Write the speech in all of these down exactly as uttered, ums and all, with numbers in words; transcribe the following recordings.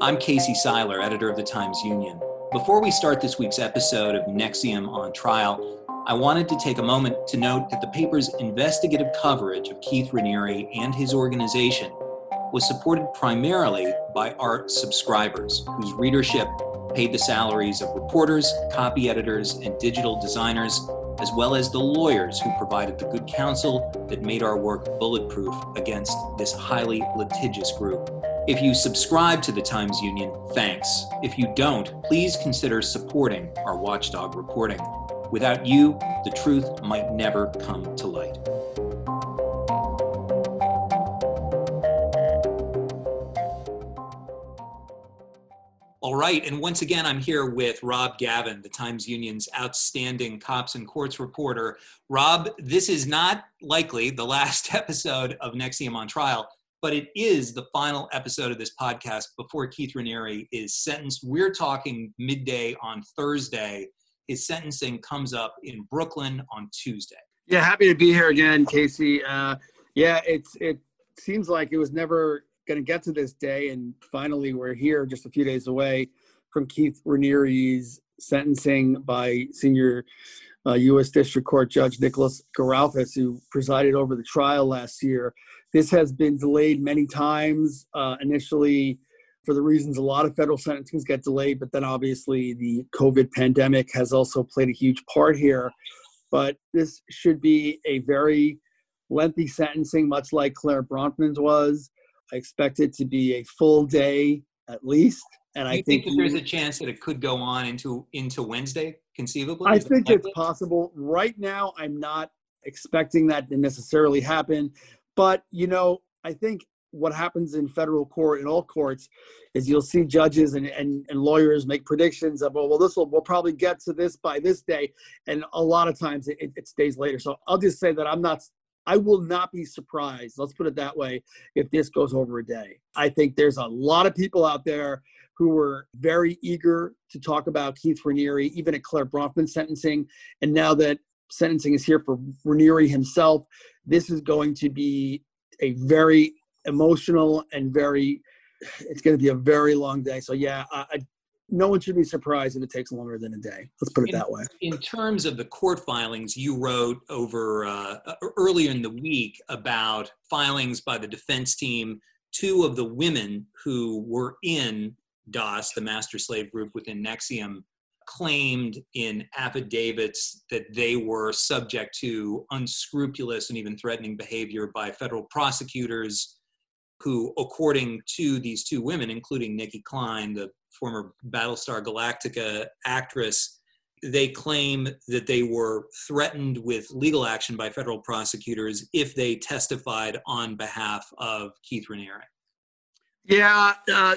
I'm Casey Seiler, editor of the Times-Union. Before we start this week's episode of NXIVM on Trial, I wanted to take a moment to note that the paper's investigative coverage of Keith Raniere and his organization was supported primarily by our subscribers, whose readership paid the salaries of reporters, copy editors, and digital designers, as well as the lawyers who provided the good counsel that made our work bulletproof against this highly litigious group. If you subscribe to the Times-Union, thanks. If you don't, please consider supporting our watchdog reporting. Without you, the truth might never come to light. All right, and once again, I'm here with Rob Gavin, the Times-Union's outstanding cops and courts reporter. Rob, this is not likely the last episode of NXIVM on Trial, but it is the final episode of this podcast before Keith Raniere is sentenced. We're talking midday on Thursday. His sentencing comes up in Brooklyn on Tuesday. Yeah, happy to be here again, Casey. Uh, yeah, it's it seems like it was never going to get to this day, and finally we're here just a few days away from Keith Raniere's sentencing by senior uh, U S District Court Judge Nicholas Garalfas, who presided over the trial last year. This has been delayed many times, uh, initially for the reasons a lot of federal sentencings get delayed, but then obviously the COVID pandemic has also played a huge part here. But this should be a very lengthy sentencing, much like Claire Bronfman's was. I expect it to be a full day at least. And Do I you think, think that there's a chance that it could go on into, into Wednesday, conceivably? I Is think that it's likely? possible. Right now, I'm not expecting that to necessarily happen. But, you know, I think what happens in federal court, in all courts, is you'll see judges and, and, and lawyers make predictions of, oh, well, this will, we'll probably get to this by this day. And a lot of times it, it stays later. So I'll just say that I'm not, I will not be surprised, let's put it that way, if this goes over a day. I think there's a lot of people out there who were very eager to talk about Keith Raniere, even at Claire Bronfman's sentencing. And now that sentencing is here for Raniere himself, this is going to be a very emotional and very, it's going to be a very long day. So yeah, I, I, no one should be surprised if it takes longer than a day. Let's put it in, that way. In terms of the court filings, you wrote over uh, earlier in the week about filings by the defense team. Two of the women who were in D O S, the master slave group within NXIVM, claimed in affidavits that they were subject to unscrupulous and even threatening behavior by federal prosecutors who, according to these two women, including Nikki Klein, the former Battlestar Galactica actress, they claim that they were threatened with legal action by federal prosecutors if they testified on behalf of Keith Raniere. Yeah, uh,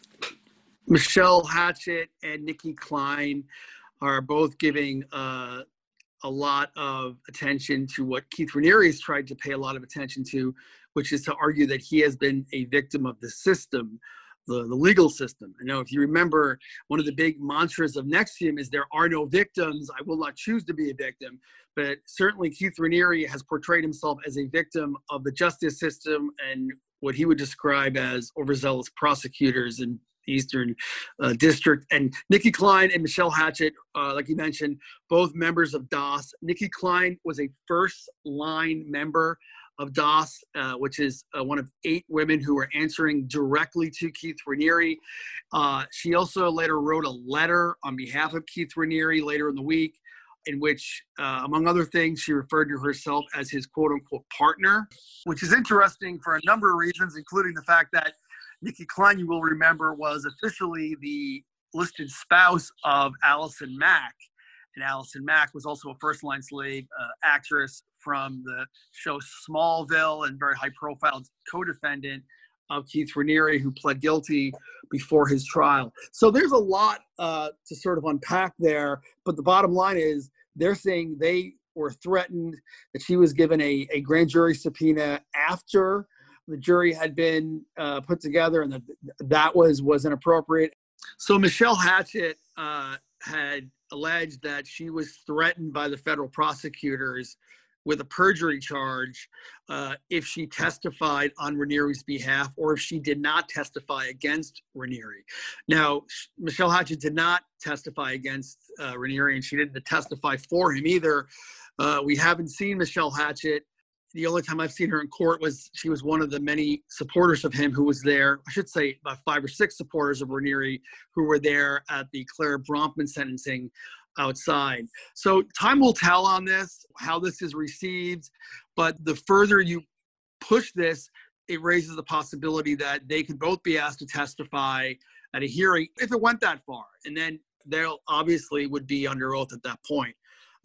Michelle Hatchett and Nikki Klein are both giving uh, a lot of attention to what Keith Raniere has tried to pay a lot of attention to, which is to argue that he has been a victim of the system, the, the legal system. I know if you remember, one of the big mantras of NXIVM is there are no victims. I will not choose to be a victim. But certainly Keith Raniere has portrayed himself as a victim of the justice system and what he would describe as overzealous prosecutors and Eastern uh, District. And Nikki Klein and Michelle Hatchett, uh, like you mentioned, both members of D O S. Nikki Klein was a first-line member of D O S, uh, which is uh, one of eight women who were answering directly to Keith Raniere. Uh, she also later wrote a letter on behalf of Keith Raniere later in the week, in which, uh, among other things, she referred to herself as his quote-unquote partner, which is interesting for a number of reasons, including the fact that Nikki Klein, you will remember, was officially the listed spouse of Allison Mack. And Allison Mack was also a first-line slave uh, actress from the show Smallville and very high-profile co-defendant of Keith Raniere, who pled guilty before his trial. So there's a lot uh, to sort of unpack there. But the bottom line is they're saying they were threatened, that she was given a, a grand jury subpoena after the jury had been uh, put together, and that that was was inappropriate. So Michelle Hatchett uh, had alleged that she was threatened by the federal prosecutors with a perjury charge uh, if she testified on Ranieri's behalf or if she did not testify against Ranieri. Now, Michelle Hatchett did not testify against uh, Ranieri, and she didn't testify for him either. Uh, we haven't seen Michelle Hatchett. The only time I've seen her in court was she was one of the many supporters of him who was there. I should say about five or six supporters of Ranieri who were there at the Claire Bronfman sentencing outside. So time will tell on this, how this is received. But the further you push this, it raises the possibility that they could both be asked to testify at a hearing if it went that far. And then they'll obviously would be under oath at that point.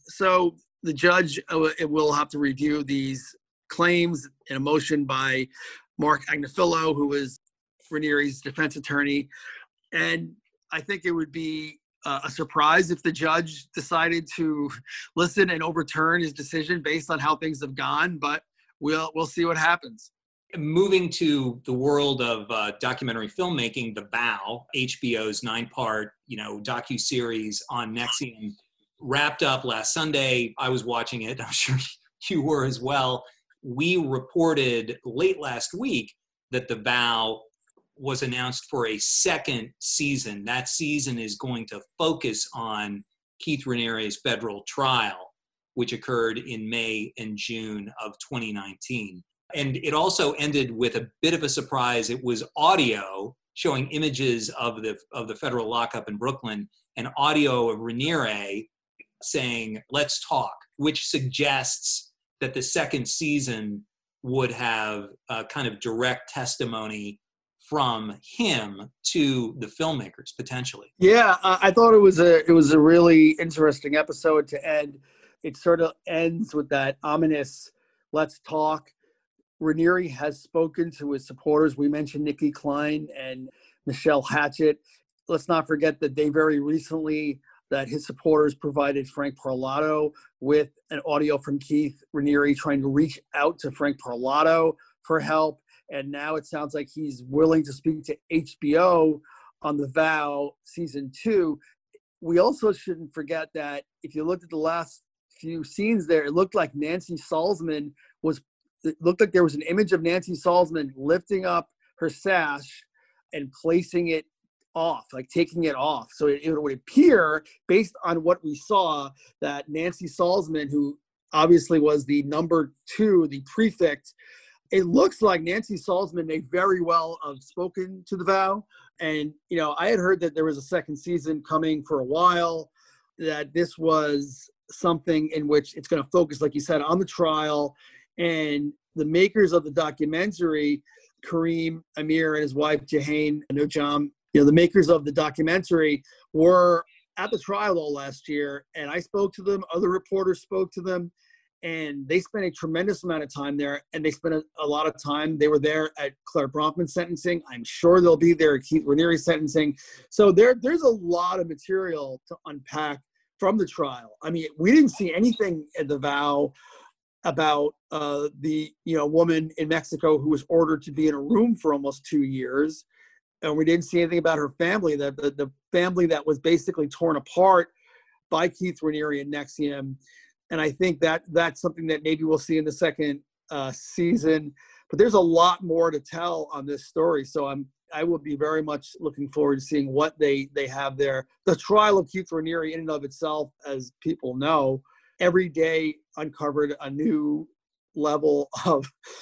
So the judge uh, will have to review these claims in a motion by Mark Agnifilo, who is Ranieri's defense attorney. And I think it would be uh, a surprise if the judge decided to listen and overturn his decision based on how things have gone, but we'll we'll see what happens. Moving to the world of uh, documentary filmmaking, The Vow, H B O's nine-part, you know, docuseries on NXIVM, wrapped up last Sunday. I was watching it. I'm sure you were as well. We reported late last week that The Vow was announced for a second season. That season is going to focus on Keith Ranieri's federal trial, which occurred in May and June of twenty nineteen. And it also ended with a bit of a surprise. It was audio showing images of the of the federal lockup in Brooklyn and audio of Ranieri saying, "Let's talk," which suggests that the second season would have a kind of direct testimony from him to the filmmakers potentially. Yeah, uh, I thought it was a it was a really interesting episode to end. It sort of ends with that ominous "let's talk." Ranieri has spoken to his supporters. We mentioned Nikki Klein and Michelle Hatchett. Let's not forget that they very recently that his supporters provided Frank Parlato with an audio from Keith Ranieri trying to reach out to Frank Parlato for help. And now it sounds like he's willing to speak to H B O on The Vow season two. We also shouldn't forget that if you looked at the last few scenes there, it looked like Nancy Salzman was, it looked like there was an image of Nancy Salzman lifting up her sash and placing it off, like taking it off. So it, it would appear, based on what we saw, that Nancy Salzman, who obviously was the number two, the prefect, it looks like Nancy Salzman may very well have spoken to The Vow. And, you know, I had heard that there was a second season coming for a while, that this was something in which it's going to focus, like you said, on the trial. And the makers of the documentary, Kareem Amir and his wife, Jahan Nojam, you know, the makers of the documentary were at the trial all last year. And I spoke to them, other reporters spoke to them, and they spent a tremendous amount of time there. And they spent a, a lot of time. They were there at Claire Bronfman sentencing. I'm sure they'll be there at Keith Ranieri sentencing. So there, there's a lot of material to unpack from the trial. I mean, we didn't see anything at The Vow about uh, the, you know, woman in Mexico who was ordered to be in a room for almost two years. And we didn't see anything about her family, the, the, the family that was basically torn apart by Keith Ranieri and NXIVM. And I think that that's something that maybe we'll see in the second uh, season. But there's a lot more to tell on this story. So I'm, I will be very much looking forward to seeing what they, they have there. The trial of Keith Ranieri in and of itself, as people know, every day uncovered a new level of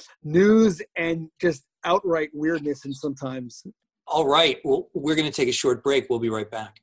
news and just outright weirdness. And sometimes. All right. Well, we're going to take a short break. We'll be right back.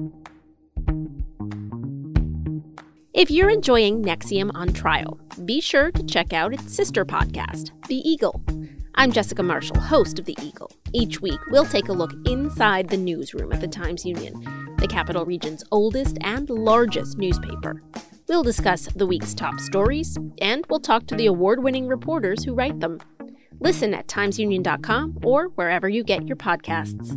If you're enjoying NXIVM on Trial, be sure to check out its sister podcast, The Eagle. I'm Jessica Marshall, host of The Eagle. Each week, we'll take a look inside the newsroom at the Times-Union, the Capital Region's oldest and largest newspaper. We'll discuss the week's top stories, and we'll talk to the award-winning reporters who write them. Listen at times union dot com or wherever you get your podcasts.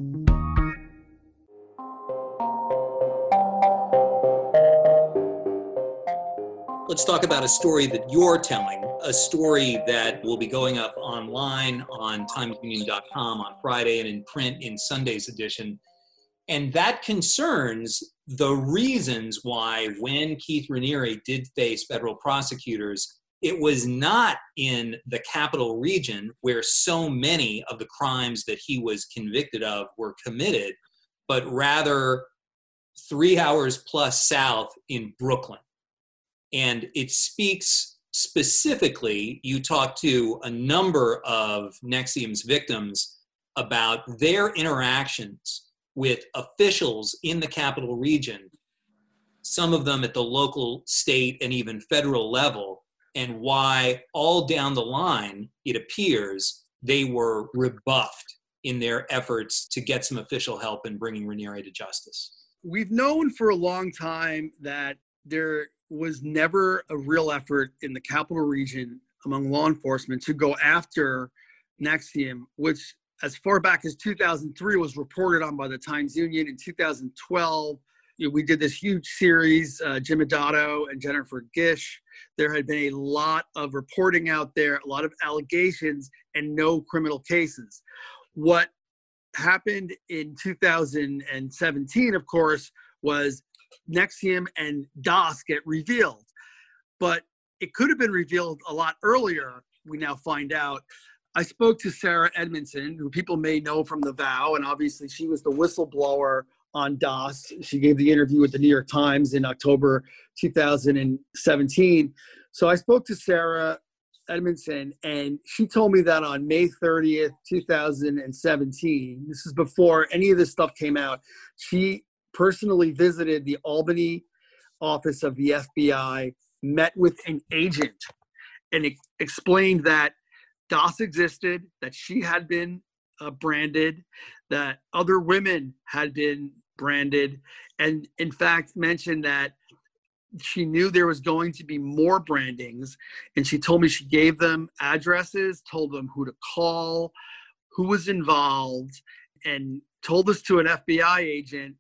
Let's talk about a story that you're telling, a story that will be going up online on times union dot com on Friday and in print in Sunday's edition. And that concerns the reasons why, when Keith Ranieri did face federal prosecutors, it was not in the capital region where so many of the crimes that he was convicted of were committed, but rather three hours plus south in Brooklyn. And it speaks specifically, you talk to a number of NXIVM's victims about their interactions with officials in the capital region, some of them at the local, state, and even federal level, and why all down the line, it appears, they were rebuffed in their efforts to get some official help in bringing Raniere to justice. We've known for a long time that there was never a real effort in the capital region among law enforcement to go after NXIVM, which as far back as two thousand three was reported on by the Times-Union. In two thousand twelve, you know, we did this huge series, uh, Jim Adoto and Jennifer Gish. There had been a lot of reporting out there, a lot of allegations, and no criminal cases. What happened in two thousand seventeen, of course, was NXIVM and DOS get revealed. But it could have been revealed a lot earlier, we now find out. I spoke to Sarah Edmondson, who people may know from The Vow, and obviously she was the whistleblower on DOS. She gave the interview with the New York Times in October two thousand seventeen. So I spoke to Sarah Edmondson, and she told me that on May thirtieth, two thousand seventeen, this is before any of this stuff came out, she personally visited the Albany office of the F B I, met with an agent, and it explained that DOS existed, that she had been uh, branded, that other women had been branded, and in fact mentioned that she knew there was going to be more brandings, and she told me she gave them addresses, told them who to call, who was involved, and told this to an F B I agent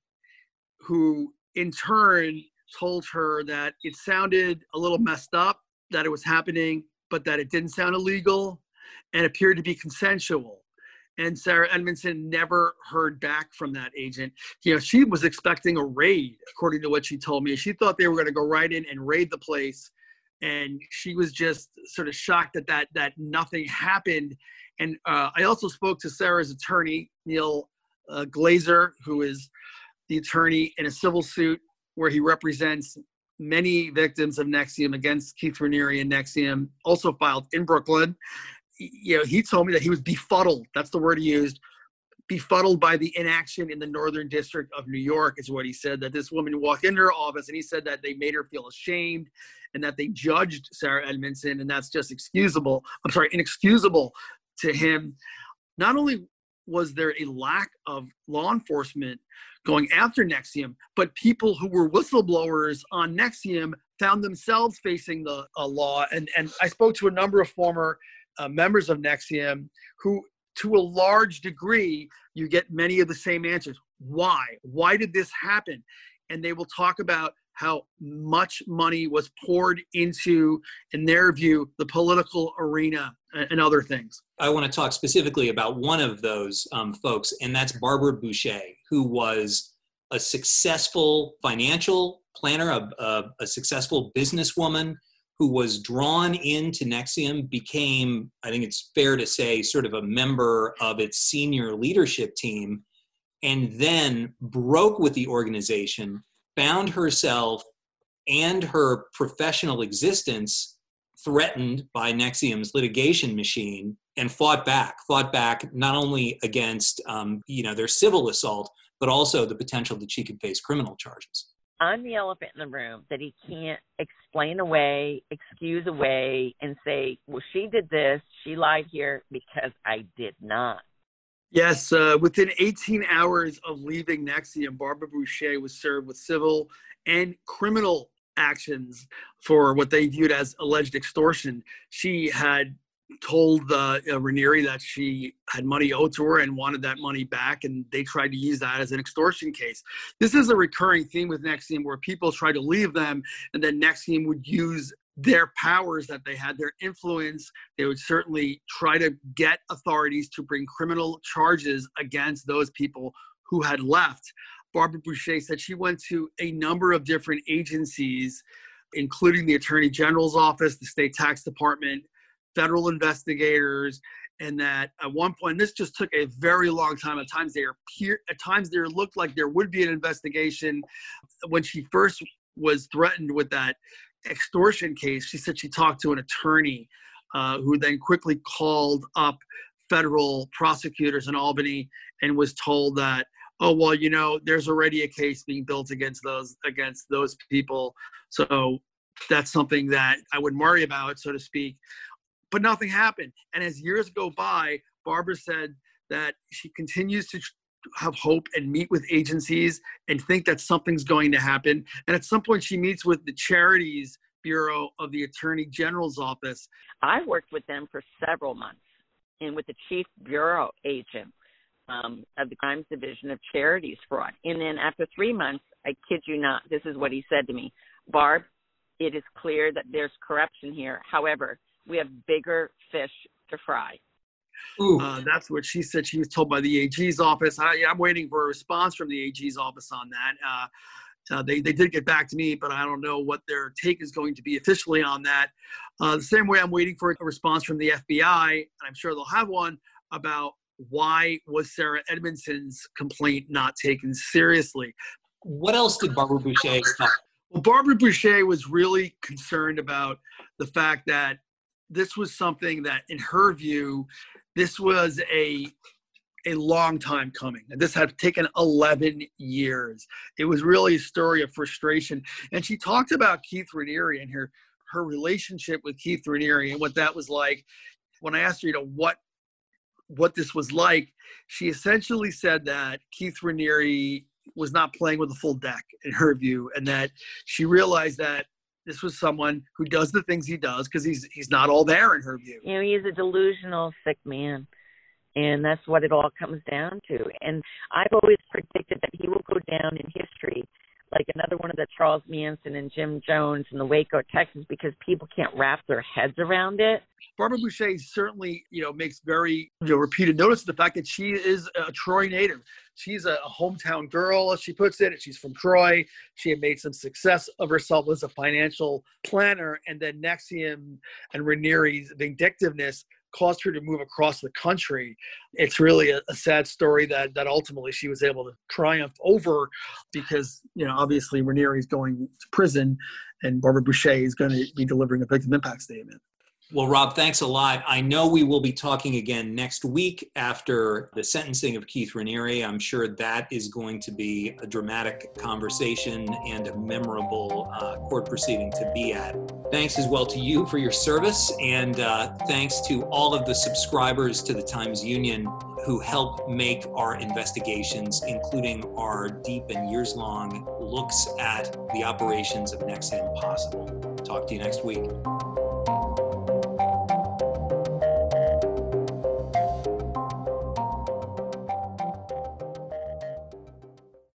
who in turn told her that it sounded a little messed up that it was happening, but that it didn't sound illegal and appeared to be consensual. And Sarah Edmondson never heard back from that agent. You know, she was expecting a raid, according to what she told me. She thought they were going to go right in and raid the place. And she was just sort of shocked that that, that nothing happened. And uh, I also spoke to Sarah's attorney, Neil uh, Glazer, who is the attorney in a civil suit where he represents many victims of NXIVM against Keith Raniere and NXIVM, also filed in Brooklyn. You know, he told me that he was befuddled. That's the word he used. Befuddled by the inaction in the Northern District of New York is what he said, that this woman walked into her office and he said that they made her feel ashamed and that they judged Sarah Edmondson, and that's just excusable. I'm sorry, inexcusable to him. Not only was there a lack of law enforcement going after NXIVM, but people who were whistleblowers on NXIVM found themselves facing the uh, law. And, and I spoke to a number of former Uh, members of NXIVM who, to a large degree, you get many of the same answers. Why? Why did this happen? And they will talk about how much money was poured into, in their view, the political arena and, and other things. I want to talk specifically about one of those um, folks, and that's Barbara Boucher, who was a successful financial planner, a, a, a successful businesswoman, who was drawn into NXIVM, became, I think it's fair to say, sort of a member of its senior leadership team, and then broke with the organization, found herself and her professional existence threatened by NXIVM's litigation machine, and fought back, fought back not only against um, you know, their civil assault, but also the potential that she could face criminal charges. I'm the elephant in the room that he can't explain away, excuse away, and say, well, she did this, she lied here, because I did not. Yes, uh, within eighteen hours of leaving NXIVM, Barbara Boucher was served with civil and criminal actions for what they viewed as alleged extortion. She had told uh, Raniere that she had money owed to her and wanted that money back, and they tried to use that as an extortion case. This is a recurring theme with NXIVM, where people try to leave them, and then NXIVM would use their powers that they had, their influence. They would certainly try to get authorities to bring criminal charges against those people who had left. Barbara Boucher said she went to a number of different agencies including the Attorney General's office, the state tax department, federal investigators, and that at one point, this just took a very long time. At times, there appear, at times there looked like there would be an investigation. When she first was threatened with that extortion case, she said she talked to an attorney uh, who then quickly called up federal prosecutors in Albany and was told that, oh, well, you know, there's already a case being built against those against those people. So that's something that I wouldn't worry about, so to speak. But nothing happened. And as years go by, Barbara said that she continues to have hope and meet with agencies and think that something's going to happen. And at some point she meets with the Charities Bureau of the Attorney General's office. I worked with them for several months and with the chief bureau agent um, of the Crimes Division of Charities Fraud. And then after three months, I kid you not, this is what he said to me: Barb, it is clear that there's corruption here. However, we have bigger fish to fry. Uh, that's what she said. She was told by the A G's office. I, I'm waiting for a response from the A G's office on that. Uh, uh, they, they did get back to me, but I don't know what their take is going to be officially on that. Uh, the same way I'm waiting for a response from the F B I, and I'm sure they'll have one, about why was Sarah Edmondson's complaint not taken seriously. What else did Barbara Boucher talk? Well, Barbara Boucher was really concerned about the fact that this was something that, in her view, this was a a long time coming. And this had taken eleven years. It was really a story of frustration. And she talked about Keith Raniere and her, her relationship with Keith Raniere and what that was like. When I asked her, you know, what, what this was like, she essentially said that Keith Raniere was not playing with a full deck, in her view, and that she realized that this was someone who does the things he does because he's he's not all there, in her view. You know, he's a delusional, sick man, and that's what it all comes down to. And I've always predicted that he will go down in history like another one of the Charles Manson and Jim Jones in the Waco, Texas, because people can't wrap their heads around it. Barbara Boucher certainly, you know, makes very, you know, repeated notice of the fact that she is a Troy native. She's a hometown girl, as she puts it. She's from Troy. She had made some success of herself as a financial planner, and then N X I V M and Raniere's vindictiveness caused her to move across the country. It's really a, a sad story that that ultimately she was able to triumph over, because, you know, obviously Raniere is going to prison and Barbara Boucher is going to be delivering a victim impact statement. Well, Rob, thanks a lot. I know we will be talking again next week after the sentencing of Keith Raniere. I'm sure that is going to be a dramatic conversation and a memorable uh, court proceeding to be at. Thanks as well to you for your service, and uh, thanks to all of the subscribers to the Times-Union who help make our investigations, including our deep and years-long looks at the operations of N X I V M, possible. Talk to you next week.